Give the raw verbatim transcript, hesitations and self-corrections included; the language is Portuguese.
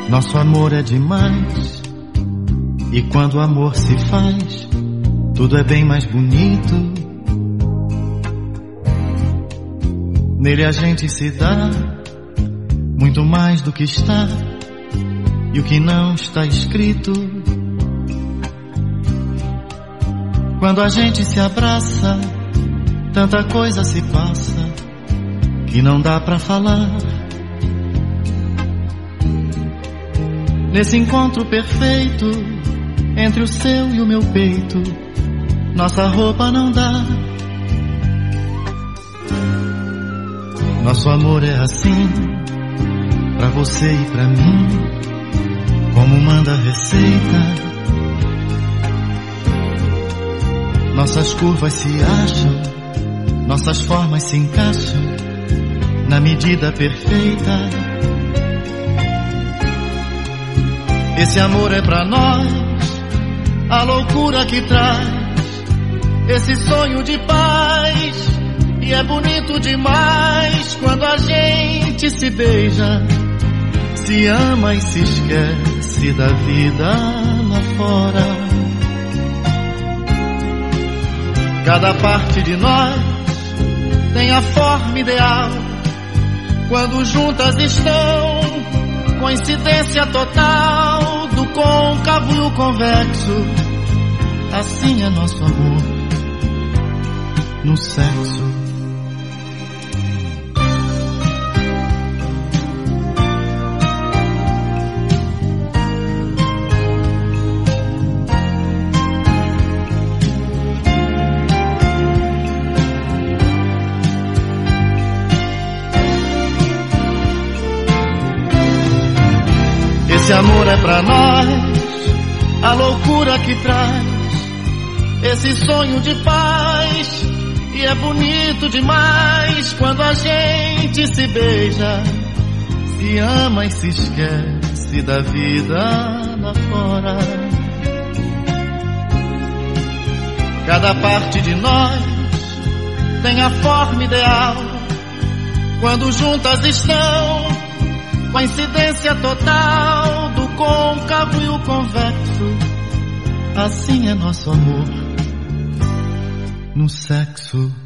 Nosso amor é demais, e quando o amor se faz, tudo é bem mais bonito. Nele a gente se dá muito mais do que está e o que não está escrito. Quando a gente se abraça, tanta coisa se passa que não dá pra falar. Nesse encontro perfeito entre o seu e o meu peito, nossa roupa não dá. Nosso amor é assim, pra você e pra mim, como manda a receita. Nossas curvas se acham, nossas formas se encaixam na medida perfeita. Esse amor é pra nós, a loucura que traz esse sonho de paz. E é bonito demais quando a gente se beija, se ama e se esquece da vida lá fora. Cada parte de nós tem a forma ideal, quando juntas estão, coincidência total do côncavo e o convexo. Assim é nosso amor no sexo. Esse amor é pra nós, a loucura que traz esse sonho de paz. E é bonito demais quando a gente se beija, se ama e se esquece da vida lá fora. Cada parte de nós tem a forma ideal, quando juntas estão, coincidência total do côncavo e o convexo. Assim é nosso amor no sexo.